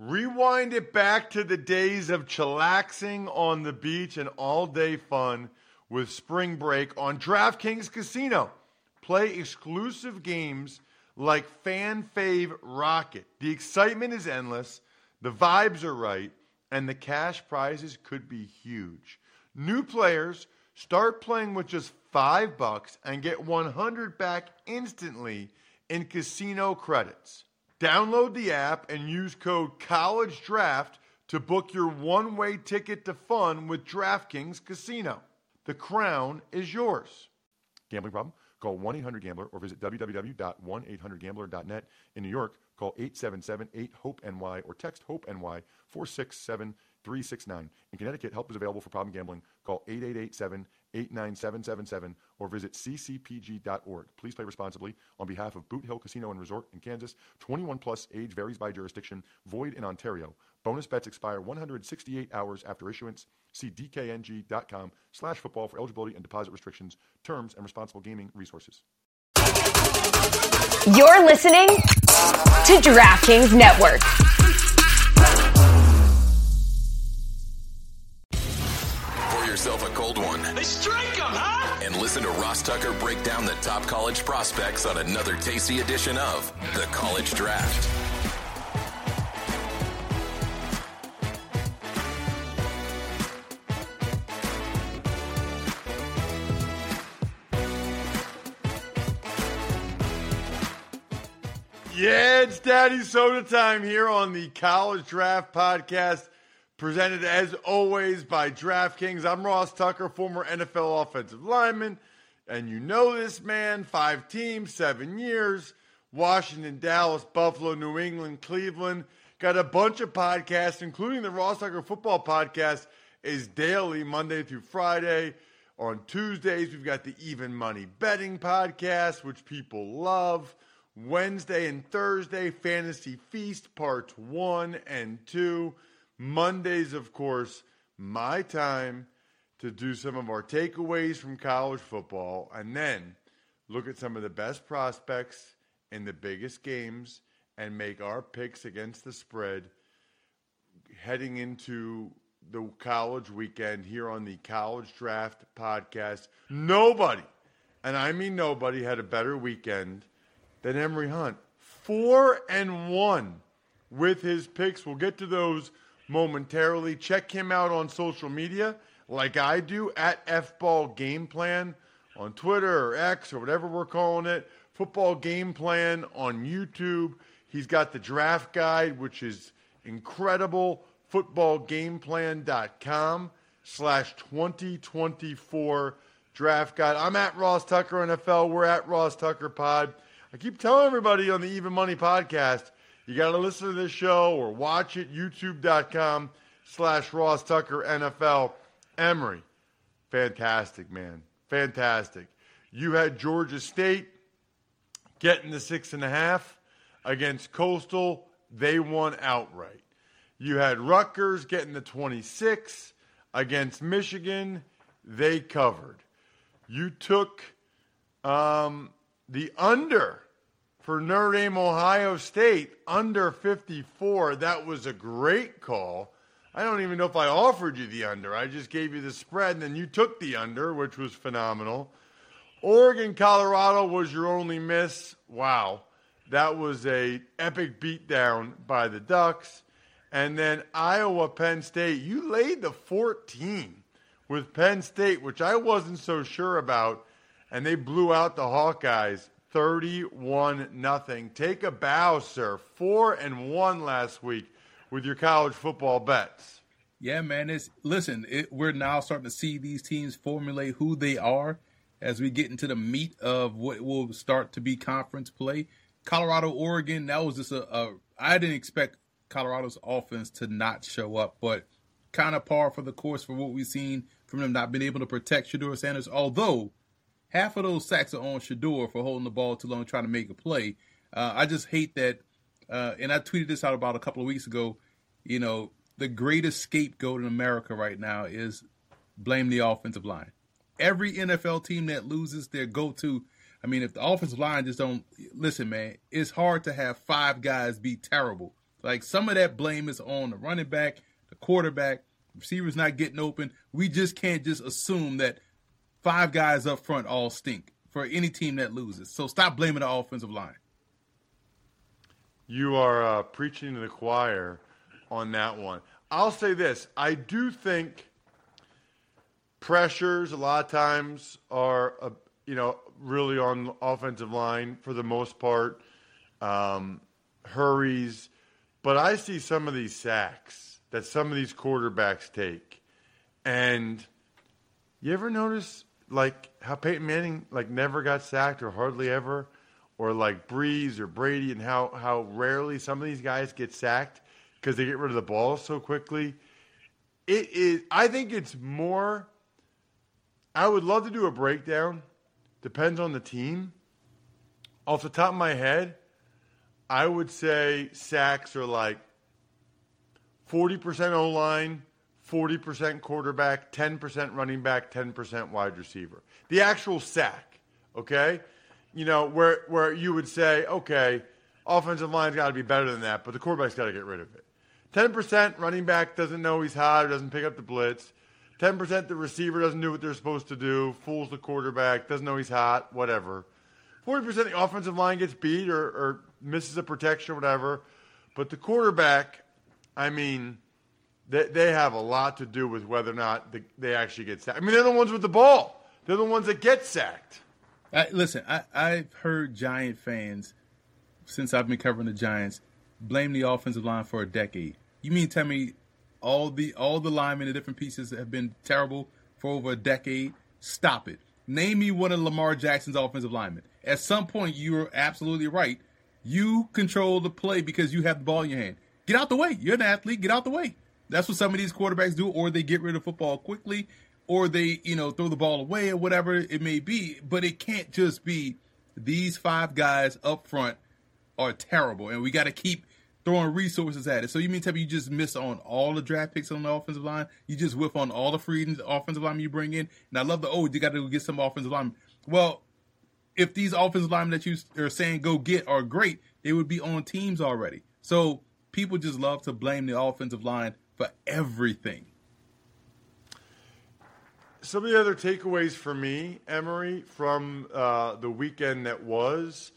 Rewind it back to the days of chillaxing on the beach and all-day fun with Spring Break on DraftKings Casino. Play exclusive games like Fan Fave Rocket. The excitement is endless, the vibes are right, and the cash prizes could be huge. New players start playing with just $5 and get $100 back instantly in casino credits. Download the app and use code COLLEGEDRAFT to book your one-way ticket to fun with DraftKings Casino. The crown is yours. Gambling problem? Call 1-800-GAMBLER or visit www.1800gambler.net. In New York, call 877-8-HOPE-NY or text HOPE-NY 467-369. In Connecticut, help is available for problem gambling. Call 888-7-897-7777 or visit ccpg.org. Please play responsibly. On behalf of Boot Hill Casino and Resort in Kansas, 21 plus, age varies by jurisdiction, void in Ontario. Bonus bets expire 168 hours after issuance. See dkng.com/football for eligibility and deposit restrictions, terms, and responsible gaming resources. You're listening to DraftKings Network. Pour yourself a cold one. Let's drink 'em, huh? And listen to Ross Tucker break down the top college prospects on another tasty edition of The College Draft. Yeah, it's Daddy Soda time here on the College Draft Podcast, presented as always by DraftKings. I'm Ross Tucker, former NFL offensive lineman, and you know this man, 5 teams, 7 years, Washington, Dallas, Buffalo, New England, Cleveland. Got a bunch of podcasts, including the Ross Tucker Football Podcast is daily, Monday through Friday. On Tuesdays, we've got the Even Money Betting Podcast, which people love. Wednesday and Thursday, Fantasy Feast, parts 1 and 2. Mondays, of course, my time to do some of our takeaways from college football and then look at some of the best prospects in the biggest games and make our picks against the spread heading into the college weekend here on the College Draft Podcast. Nobody, and I mean nobody, had a better weekend than Emory Hunt. 4-1 with his picks. We'll get to those momentarily. Check him out on social media like I do at FBall Game Plan on Twitter or X or whatever we're calling it. Football Game Plan on YouTube. He's got the draft guide, which is incredible. footballgameplan.com/2024 draft guide. I'm at Ross Tucker NFL. We're at Ross Tucker Pod. I keep telling everybody on the Even Money Podcast, you got to listen to this show or watch it, youtube.com/Ross Tucker NFL. Emory, fantastic, man. Fantastic. You had Georgia State getting the 6.5 against Coastal. They won outright. You had Rutgers getting the 26 against Michigan. They covered. You took the under for Notre Dame, Ohio State, under 54. That was a great call. I don't even know if I offered you the under. I just gave you the spread, and then you took the under, which was phenomenal. Oregon, Colorado was your only miss. Wow. That was a epic beatdown by the Ducks. And then Iowa, Penn State. You laid the 14 with Penn State, which I wasn't so sure about. And they blew out the Hawkeyes 31-0. Take a bow, sir. 4-1 last week with your college football bets. Yeah, man. We're now starting to see these teams formulate who they are as we get into the meat of what will start to be conference play. Colorado, Oregon, that was just I didn't expect Colorado's offense to not show up, but kind of par for the course for what we've seen from them not being able to protect Shedeur Sanders, although half of those sacks are on Shedeur for holding the ball too long trying to make a play. I just hate that, and I tweeted this out about a couple of weeks ago, the greatest scapegoat in America right now is blame the offensive line. Every NFL team that loses their go-to, if the offensive line just don't – listen, man, it's hard to have 5 guys be terrible Like, some of that blame is on the running back, the quarterback, receivers not getting open. We just can't just assume that 5 guys up front all stink for any team that loses. So stop blaming the offensive line. You are preaching to the choir on that one. I'll say this. I do think pressures a lot of times are, really on the offensive line for the most part. Hurries. But I see some of these sacks that some of these quarterbacks take. And you ever notice, like, how Peyton Manning, like, never got sacked or hardly ever? Or like Breeze or Brady, and how rarely some of these guys get sacked because they get rid of the ball so quickly. I think it's more. I would love to do a breakdown. Depends on the team. Off the top of my head, I would say sacks are like 40% O-line, 40% quarterback, 10% running back, 10% wide receiver. The actual sack, okay? Where you would say, okay, offensive line's got to be better than that, but the quarterback's got to get rid of it. 10% running back doesn't know he's hot or doesn't pick up the blitz. 10% the receiver doesn't do what they're supposed to do, fools the quarterback, doesn't know he's hot, whatever. 40% the offensive line gets beat or misses a protection or whatever. But the quarterback, I mean, they have a lot to do with whether or not they actually get sacked. I mean, they're the ones with the ball. They're the ones that get sacked. Listen, I've heard Giant fans, since I've been covering the Giants, blame the offensive line for a decade. You mean tell me all the linemen, the different pieces have been terrible for over a decade? Stop it. Name me one of Lamar Jackson's offensive linemen. At some point, you're absolutely right. You control the play because you have the ball in your hand. Get out the way. You're an athlete. Get out the way. That's what some of these quarterbacks do, or they get rid of football quickly, or they, throw the ball away or whatever it may be. But it can't just be these 5 guys up front are terrible, and we got to keep throwing resources at it. So you mean tell me you just miss on all the draft picks on the offensive line? You just whiff on all the free agents, offensive linemen you bring in? And I love you got to go get some offensive linemen. Well, if these offensive linemen that you are saying go get are great, they would be on teams already. So people just love to blame the offensive line for everything. Some of the other takeaways for me, Emory, from the weekend that was,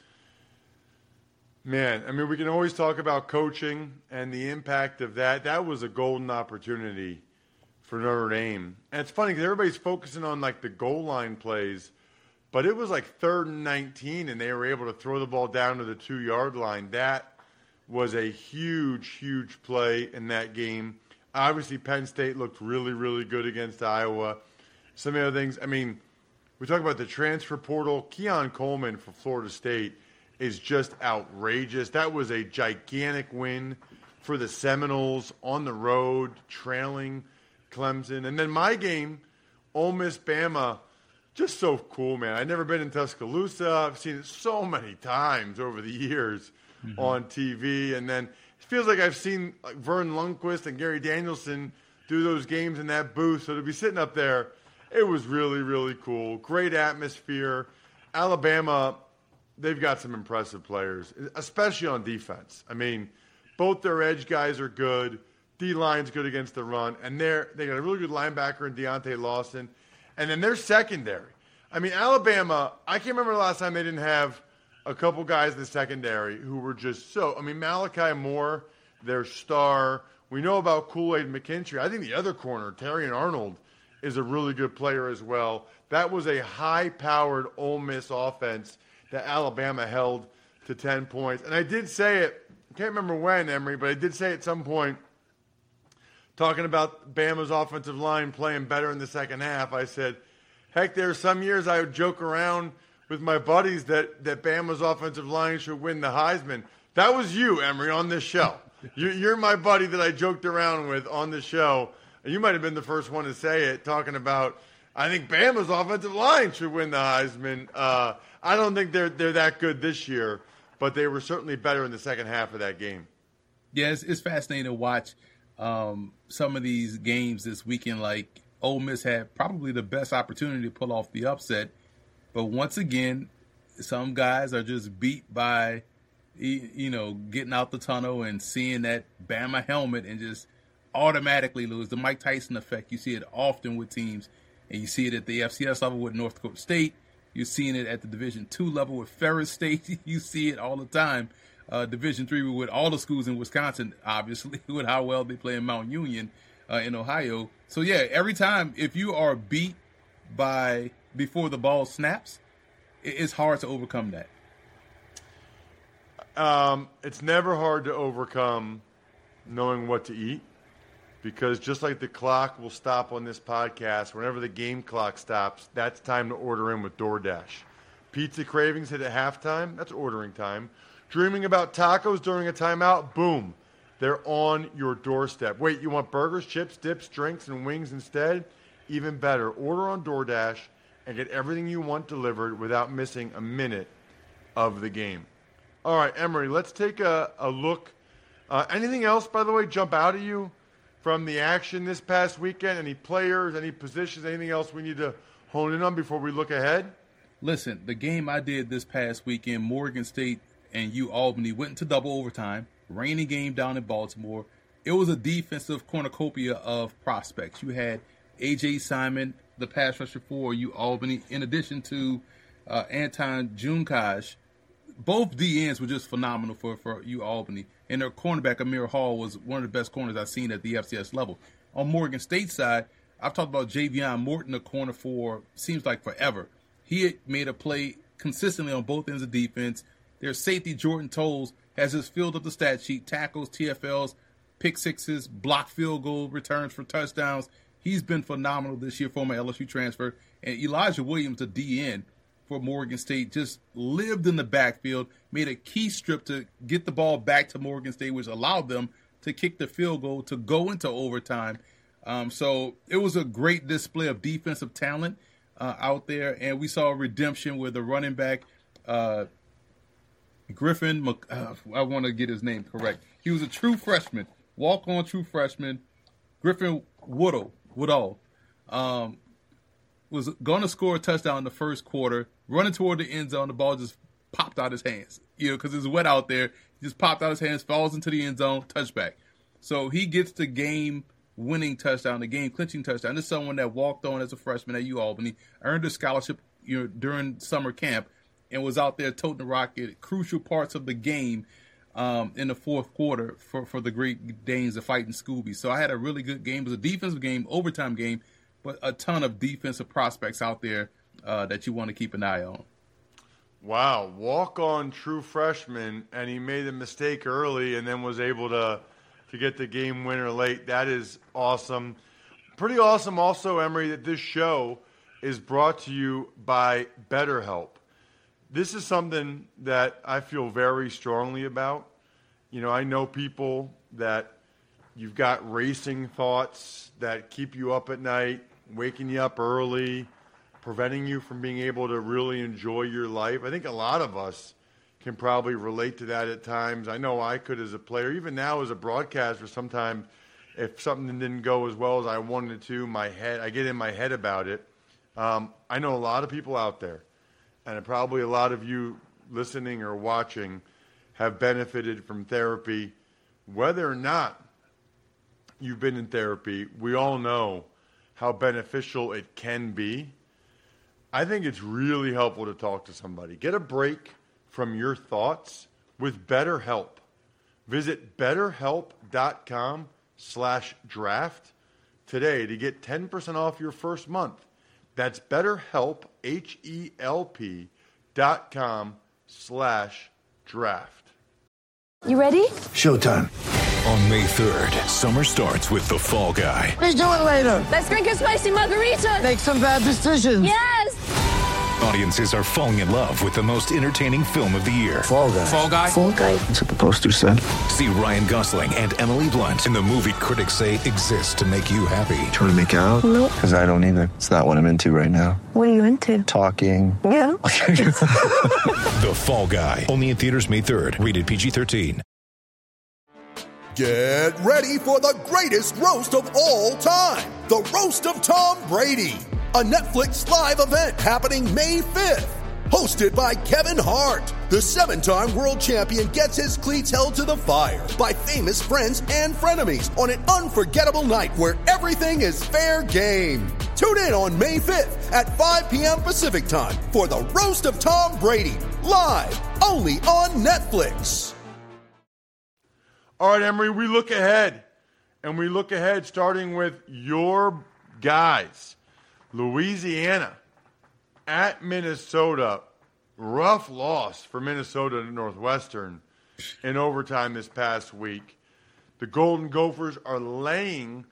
man, I mean, we can always talk about coaching and the impact of that. That was a golden opportunity for Notre Dame. And it's funny because everybody's focusing on, like, the goal line plays, but it was like 3rd and 19, and they were able to throw the ball down to the 2-yard line. That was a huge, huge play in that game. Obviously, Penn State looked really, really good against Iowa. Some of the other things, I mean, we talk about the transfer portal. Keon Coleman for Florida State is just outrageous. That was a gigantic win for the Seminoles on the road, trailing Clemson. And then my game, Ole Miss Bama, just so cool, man. I've never been in Tuscaloosa. I've seen it so many times over the years on TV. And then it feels like I've seen Vern Lundquist and Gary Danielson do those games in that booth. So to be sitting up there, it was really, really cool. Great atmosphere. Alabama, they've got some impressive players, especially on defense. I mean, both their edge guys are good. D-line's good against the run. And they got a really good linebacker in Deontay Lawson. And then their secondary. I mean, Alabama, I can't remember the last time they didn't have a couple guys in the secondary who were just so – I mean, Malachi Moore, their star. We know about Kool-Aid McKinstry. I think the other corner, Terrion Arnold, is a really good player as well. That was a high-powered Ole Miss offense that Alabama held to 10 points. And I did say it – I can't remember when, Emory, but I did say at some point – talking about Bama's offensive line playing better in the second half, I said, heck, there are some years I would joke around with my buddies that Bama's offensive line should win the Heisman. That was you, Emory, on this show. You're my buddy that I joked around with on the show. And you might have been the first one to say it, talking about, I think Bama's offensive line should win the Heisman. I don't think they're that good this year, but they were certainly better in the second half of that game. Yeah, it's fascinating to watch some of these games this weekend. Like, Ole Miss had probably the best opportunity to pull off the upset, but once again, some guys are just beat by getting out the tunnel and seeing that Bama helmet and just automatically lose. The Mike Tyson effect, you see it often with teams, and you see it at the FCS level with North Dakota State. You're seeing it at the Division II level with Ferris State. You see it all the time. Division III with all the schools in Wisconsin, obviously, with how well they play in Mount Union in Ohio. So, yeah, every time, if you are beat before the ball snaps, it's hard to overcome that. It's never hard to overcome knowing what to eat, because just like the clock will stop on this podcast, whenever the game clock stops, that's time to order in with DoorDash. Pizza cravings hit at halftime, that's ordering time. Dreaming about tacos during a timeout, boom, they're on your doorstep. Wait, you want burgers, chips, dips, drinks, and wings instead? Even better, order on DoorDash and get everything you want delivered without missing a minute of the game. All right, Emory, let's take a look. Anything else, by the way, jump out at you from the action this past weekend? Any players, any positions, anything else we need to hone in on before we look ahead? Listen, the game I did this past weekend, Morgan State and Albany, went into double overtime. Rainy game down in Baltimore. It was a defensive cornucopia of prospects. You had A.J. Simon, the pass rusher for Albany, in addition to Anton Junkaj. Both DNs were just phenomenal for Albany. And their cornerback, Amir Hall, was one of the best corners I've seen at the FCS level. On Morgan State side, I've talked about Javion Morton, the corner for seems like forever. He had made a play consistently on both ends of defense. Their safety, Jordan Tolles, has just filled up the stat sheet, tackles, TFLs, pick sixes, blocked field goal, returns for touchdowns. He's been phenomenal this year, former LSU transfer. And Elijah Williams, the DN for Morgan State, just lived in the backfield, made a key strip to get the ball back to Morgan State, which allowed them to kick the field goal to go into overtime. So it was a great display of defensive talent out there. And we saw redemption with the running back, Griffin, I want to get his name correct. He was a true freshman, walk-on true freshman. Griffin Woodall was going to score a touchdown in the first quarter, running toward the end zone. The ball just popped out his hands, because it's wet out there. He just popped out his hands, falls into the end zone, touchback. So he gets the game-winning touchdown, the game-clinching touchdown. This is someone that walked on as a freshman at Albany, earned a scholarship during summer camp, and was out there toting the rock at crucial parts of the game in the fourth quarter for the Great Danes of Fighting Scooby. So I had a really good game. It was a defensive game, overtime game, but a ton of defensive prospects out there that you want to keep an eye on. Wow, walk-on true freshman, and he made a mistake early and then was able to get the game winner late. That is awesome. Pretty awesome also, Emory, that this show is brought to you by BetterHelp. This is something that I feel very strongly about. I know people that you've got racing thoughts that keep you up at night, waking you up early, preventing you from being able to really enjoy your life. I think a lot of us can probably relate to that at times. I know I could as a player. Even now as a broadcaster, sometimes if something didn't go as well as I wanted it to, I get in my head about it. I know a lot of people out there, and probably a lot of you listening or watching have benefited from therapy. Whether or not you've been in therapy, we all know how beneficial it can be. I think it's really helpful to talk to somebody. Get a break from your thoughts with BetterHelp. Visit BetterHelp.com/draft today to get 10% off your first month. That's BetterHelp, HELP.com/draft. You ready? Showtime. On May 3rd, summer starts with The Fall Guy. Let's do it later. Let's drink a spicy margarita. Make some bad decisions. Yes! Audiences are falling in love with the most entertaining film of the year. Fall Guy. Fall Guy? Fall guy. That's what the poster said. See Ryan Gosling and Emily Blunt in the movie critics say exists to make you happy. Trying to make it out? Nope. Because I don't either. It's not what I'm into right now. What are you into? Talking. Yeah. The Fall Guy. Only in theaters May 3rd. Rated PG-13. Get ready for the greatest roast of all time. The Roast of Tom Brady. A Netflix live event happening May 5th. Hosted by Kevin Hart, the 7-time world champion gets his cleats held to the fire by famous friends and frenemies on an unforgettable night where everything is fair game. Tune in on May 5th at 5 p.m. Pacific time for the Roast of Tom Brady, live only on Netflix. All right, Emery, we look ahead. And we look ahead starting with your guys. Louisiana at Minnesota. Rough loss for Minnesota to Northwestern in overtime this past week. The Golden Gophers are laying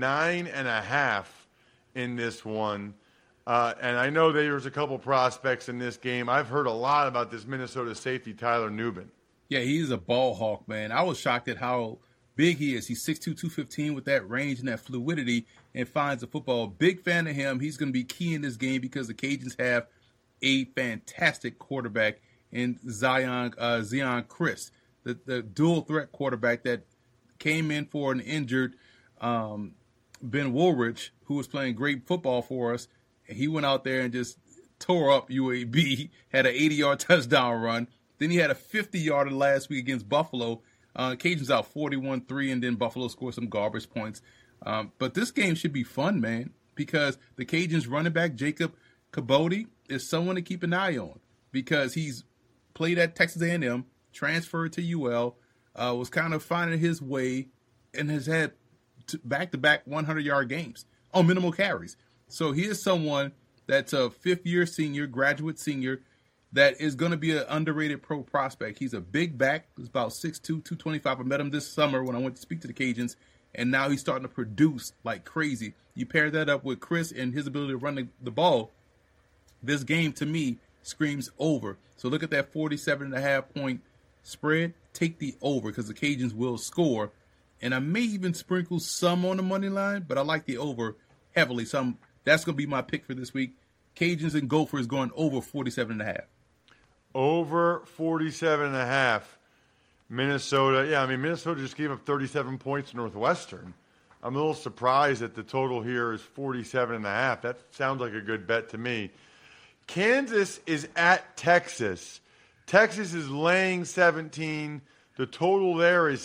9.5 in this one. And I know there's a couple prospects in this game. I've heard a lot about this Minnesota safety, Tyler Nubin. Yeah, he's a ball hawk, man. I was shocked at how big he is. He's 6'2", 215 with that range and that fluidity and finds the football. Big fan of him. He's going to be key in this game because the Cajuns have a fantastic quarterback in Zion Christ, the dual threat quarterback that came in for an injured Ben Woolridge, who was playing great football for us. And he went out there and just tore up UAB, had an 80-yard touchdown run. Then he had a 50-yarder last week against Buffalo. Cajuns out 41-3, and then Buffalo scored some garbage points. But this game should be fun, man, because the Cajuns running back, Jacob Cabody, is someone to keep an eye on because he's played at Texas A&M, transferred to UL, was kind of finding his way, and has had back-to-back 100-yard games on minimal carries. So he is someone that's a fifth-year senior, graduate senior, that is going to be an underrated pro prospect. He's a big back. He's about 6'2", 225. I met him this summer when I went to speak to the Cajuns, and now he's starting to produce like crazy. You pair that up with Chris and his ability to run the ball, this game, to me, screams over. So look at that 47.5-point spread. Take the over because the Cajuns will score. And I may even sprinkle some on the money line, but I like the over heavily. So that's going to be my pick for this week. Cajuns and Gophers going over 47.5. Over 47.5. Minnesota. Yeah, I mean, Minnesota just gave up 37 points to Northwestern. I'm a little surprised that the total here is 47.5. That sounds like a good bet to me. Kansas is at Texas. Texas is laying 17. The total there is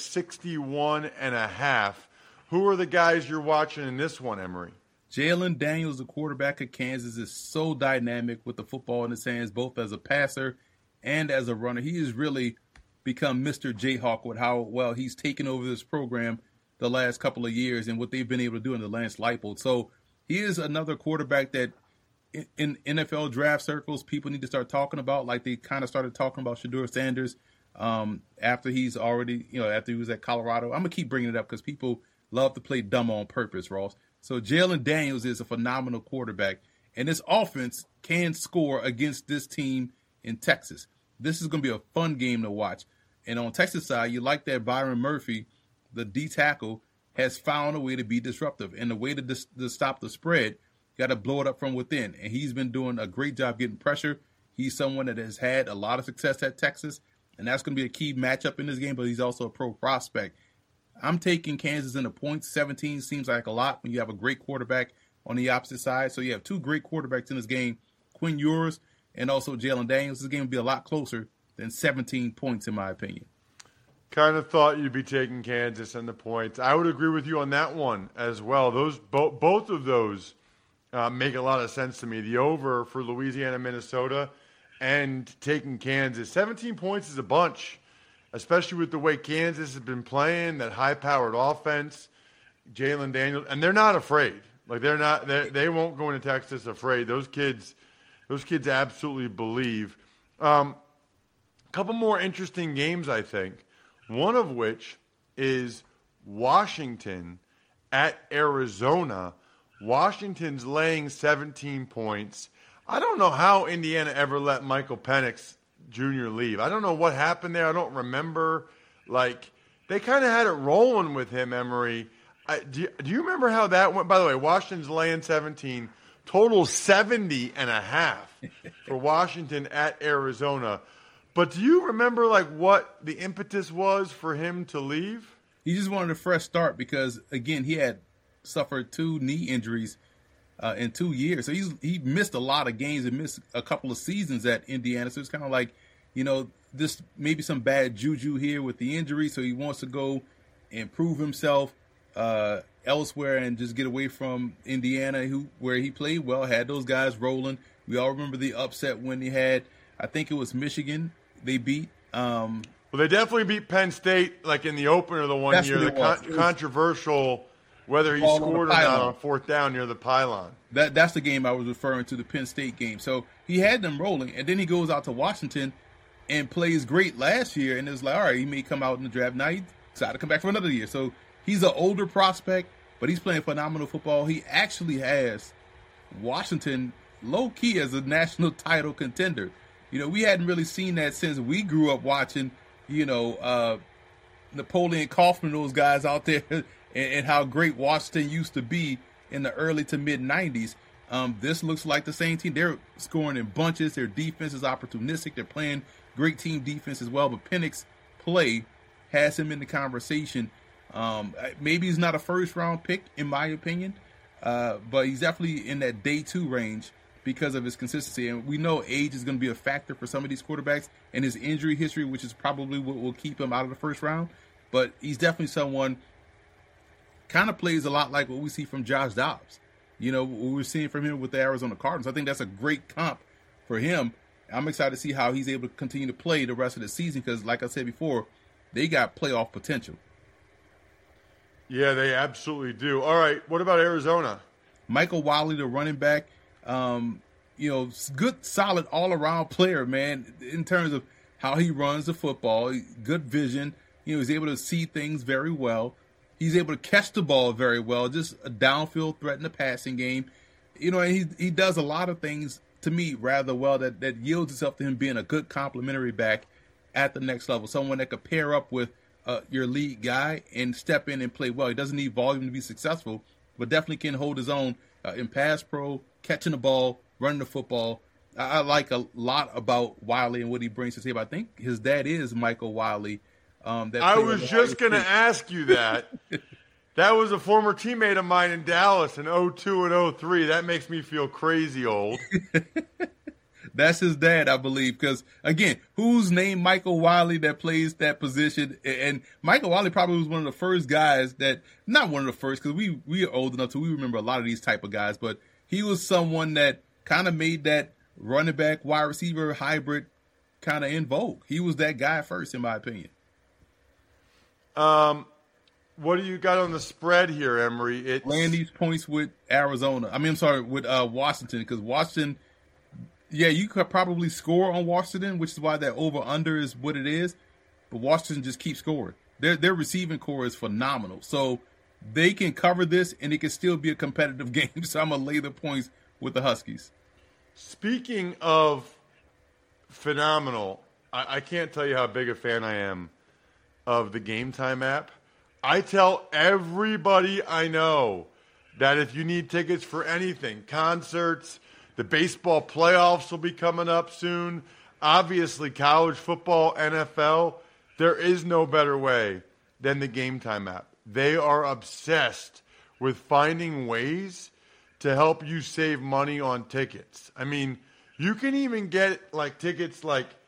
61.5. Who are the guys you're watching in this one, Emery? Jalen Daniels, the quarterback of Kansas, is so dynamic with the football in his hands, both as a passer and as a runner. He has really become Mr. Jayhawk with how well he's taken over this program the last couple of years and what they've been able to do in the Lance Leipold. So he is another quarterback that in NFL draft circles people need to start talking about, like they kind of started talking about Shedeur Sanders after he's already, after he was at Colorado. I'm going to keep bringing it up because people love to play dumb on purpose, Ross. So Jalen Daniels is a phenomenal quarterback, and this offense can score against this team in Texas. This is going to be a fun game to watch. And on Texas side, you like that Byron Murphy, the D tackle, has found a way to be disruptive. And the way to stop the spread, you got to blow it up from within. And he's been doing a great job getting pressure. He's someone that has had a lot of success at Texas, and that's going to be a key matchup in this game, but he's also a pro prospect. I'm taking Kansas in the points. 17 seems like a lot when you have a great quarterback on the opposite side. So you have two great quarterbacks in this game, Quinn Ewers and also Jalen Daniels. This game will be a lot closer than 17 points, in my opinion. Kind of thought you'd be taking Kansas and the points. I would agree with you on that one as well. Those both of those make a lot of sense to me. The over for Louisiana, Minnesota, and taking Kansas. 17 points is a bunch, especially with the way Kansas has been playing, that high-powered offense, Jalen Daniels, and they're not afraid. Like they won't go into Texas afraid. Those kids absolutely believe. Couple more interesting games, I think. One of which is Washington at Arizona. Washington's laying 17 points. I don't know how Indiana ever let Michael Penix Jr. leave. I don't know what happened there. I don't remember. Like, they kind of had it rolling with him, Emery. Do you remember how that went? By the way, Washington's laying 17. Total 70.5 for Washington at Arizona. But do you remember, like, what the impetus was for him to leave? He just wanted a fresh start because, again, he had suffered 2 knee injuries in 2 years. So he missed a lot of games and missed a couple of seasons at Indiana. So it's kind of like, this maybe some bad juju here with the injury. So he wants to go and prove himself elsewhere and just get away from Indiana, where he played well, had those guys rolling. We all remember the upset when he had, I think it was Michigan, they beat. Well, they definitely beat Penn State, like in the opener the one year. The controversial, whether he scored or not on fourth down near the pylon. That's the game I was referring to, the Penn State game. So he had them rolling, and then he goes out to Washington and plays great last year, and it's like, all right, he may come out in the draft. Now he decided to come back for another year. So he's an older prospect, but he's playing phenomenal football. He actually has Washington low-key as a national title contender. We hadn't really seen that since we grew up watching, Napoleon Kaufman, those guys out there, and how great Washington used to be in the early to mid-'90s. This looks like the same team. They're scoring in bunches. Their defense is opportunistic. They're playing great team defense as well. But Penix's play has him in the conversation. Maybe he's not a first-round pick, in my opinion, but he's definitely in that day 2 range because of his consistency. And we know age is going to be a factor for some of these quarterbacks and his injury history, which is probably what will keep him out of the first round. But he's definitely someone kind of plays a lot like what we see from Josh Dobbs. What we're seeing from him with the Arizona Cardinals. I think that's a great comp for him. I'm excited to see how he's able to continue to play the rest of the season because, like I said before, they got playoff potential. Yeah, they absolutely do. All right, what about Arizona? Michael Wiley, the running back, good, solid, all-around player, man, in terms of how he runs the football. Good vision. He's able to see things very well. He's able to catch the ball very well, just a downfield threat in the passing game. And he does a lot of things, to me, rather well that yields itself to him being a good complementary back at the next level, someone that could pair up with your lead guy and step in and play well. He doesn't need volume to be successful, but definitely can hold his own in pass pro, catching the ball, running the football. I like a lot about Wiley and what he brings to the table. I think his dad is Michael Wiley. I was just going to ask you that. That was a former teammate of mine in Dallas in 02 and 03. That makes me feel crazy old. That's his dad, I believe, because, again, who's named Michael Wiley that plays that position? And Michael Wiley probably was one of the first guys that, not one of the first, because we are old enough to, we remember a lot of these type of guys, but he was someone that kind of made that running back, wide receiver hybrid kind of in vogue. He was that guy first, in my opinion. What do you got on the spread here, Emery? Playing these points with Arizona. With Washington, because Washington, yeah, you could probably score on Washington, which is why that over-under is what it is. But Washington just keeps scoring. Their receiving core is phenomenal. So they can cover this, and it can still be a competitive game. So I'm going to lay the points with the Huskies. Speaking of phenomenal, I can't tell you how big a fan I am of the Game Time app. I tell everybody I know that if you need tickets for anything, concerts, the baseball playoffs will be coming up soon, obviously college football, NFL, there is no better way than the Game Time app. They are obsessed with finding ways to help you save money on tickets. I mean, you can even get tickets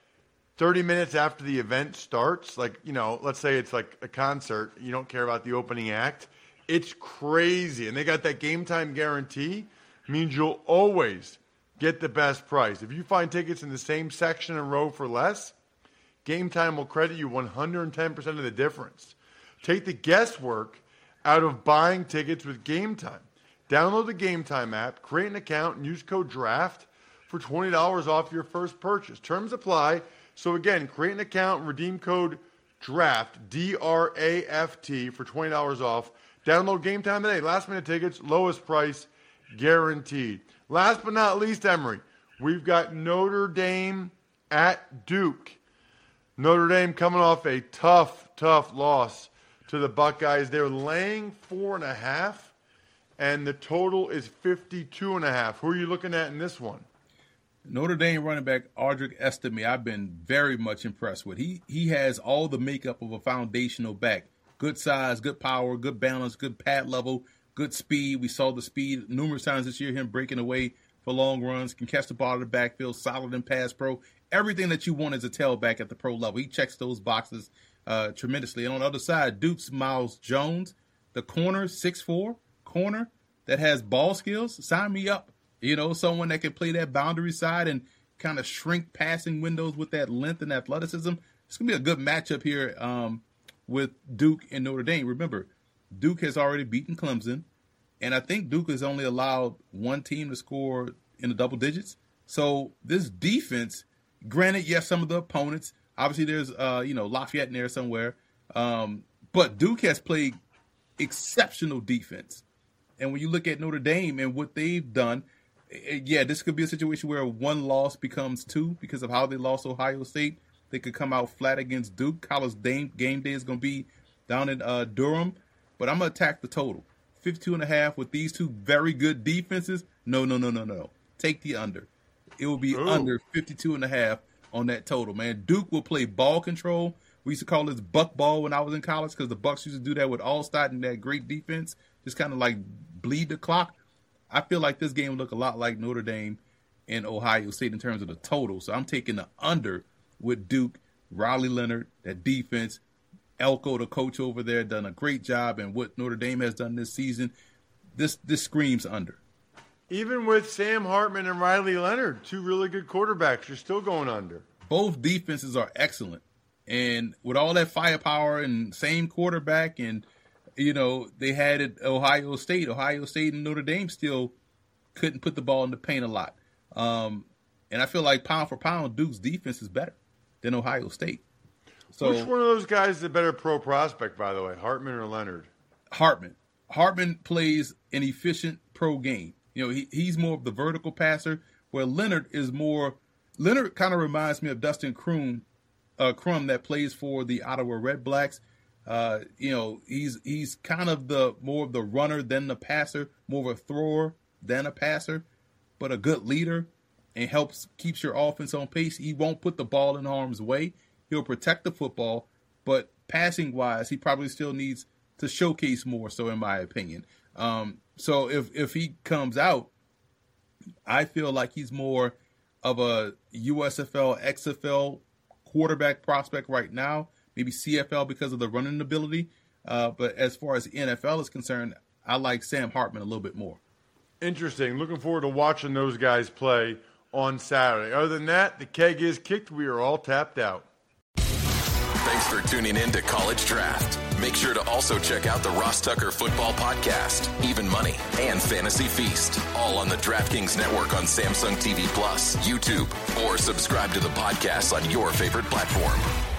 30 minutes after the event starts, let's say it's like a concert, you don't care about the opening act. It's crazy. And they got that Game Time guarantee, means you'll always get the best price. If you find tickets in the same section and row for less, Game Time will credit you 110% of the difference. Take the guesswork out of buying tickets with Game Time. Download the Game Time app, create an account, and use code DRAFT for $20 off your first purchase. Terms apply. So again, create an account and redeem code DRAFT, D-R-A-F-T, for $20 off. Download Game Time today. Last-minute tickets, lowest price, guaranteed. Last but not least, Emery, we've got Notre Dame at Duke. Notre Dame coming off a tough loss to the Buckeyes. They're laying 4.5, and the total is 52.5. Who are you looking at in this one? Notre Dame running back Audric Estime, I've been very much impressed with. He has all the makeup of a foundational back. Good size, good power, good balance, good pad level, good speed. We saw the speed numerous times this year, him breaking away for long runs, can catch the ball in the backfield, solid in pass pro. Everything that you want as a tailback at the pro level. He checks those boxes tremendously. And on the other side, Duke's Miles Jones, the corner, 6'4", corner that has ball skills. Sign me up. You know, someone that can play that boundary side and kind of shrink passing windows with that length and athleticism. It's going to be a good matchup here with Duke and Notre Dame. Remember, Duke has already beaten Clemson, and I think Duke has only allowed one team to score in the double digits. So this defense, granted, yes, some of the opponents, obviously there's, Lafayette in there somewhere, but Duke has played exceptional defense. And when you look at Notre Dame and what they've done, yeah, this could be a situation where one loss becomes two because of how they lost Ohio State. They could come out flat against Duke. College game day is going to be down in Durham. But I'm going to attack the total. 52.5 with these two very good defenses. No. Take the under. It will be under 52.5 on that total, man. Duke will play ball control. We used to call this buck ball when I was in college because the Bucks used to do that with Allstott and that great defense. Just kind of like bleed the clock. I feel like this game will look a lot like Notre Dame and Ohio State in terms of the total. So I'm taking the under with Duke, Riley Leonard, that defense. Elko, the coach over there, done a great job. And what Notre Dame has done this season, this screams under. Even with Sam Hartman and Riley Leonard, two really good quarterbacks, you're still going under. Both defenses are excellent. And with all that firepower and same quarterback and, they had it Ohio State and Notre Dame still couldn't put the ball in the paint a lot. And I feel like pound for pound, Duke's defense is better than Ohio State. So, which one of those guys is a better pro prospect, by the way, Hartman or Leonard? Hartman. Hartman plays an efficient pro game. He's more of the vertical passer, where Leonard kind of reminds me of Dustin Crum that plays for the Ottawa Red Blacks. He's kind of more of the runner than the passer, more of a thrower than a passer, but a good leader and keeps your offense on pace. He won't put the ball in harm's way. He'll protect the football, but passing wise, he probably still needs to showcase more so, in my opinion. So if he comes out, I feel like he's more of a USFL, XFL quarterback prospect right now, maybe CFL because of the running ability. But as far as the NFL is concerned, I like Sam Hartman a little bit more. Interesting. Looking forward to watching those guys play on Saturday. Other than that, the keg is kicked. We are all tapped out. Thanks for tuning in to College Draft. Make sure to also check out the Ross Tucker Football Podcast, Even Money, and Fantasy Feast, all on the DraftKings Network on Samsung TV Plus, YouTube, or subscribe to the podcast on your favorite platform.